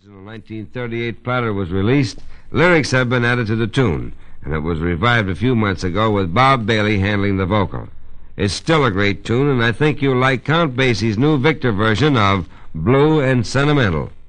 original 1938 platter was released, lyrics have been added to the tune, and it was revived a few months ago with Bob Bailey handling the vocal. It's still a great tune, and I think you'll like Count Basie's new Victor version of Blue and Sentimental.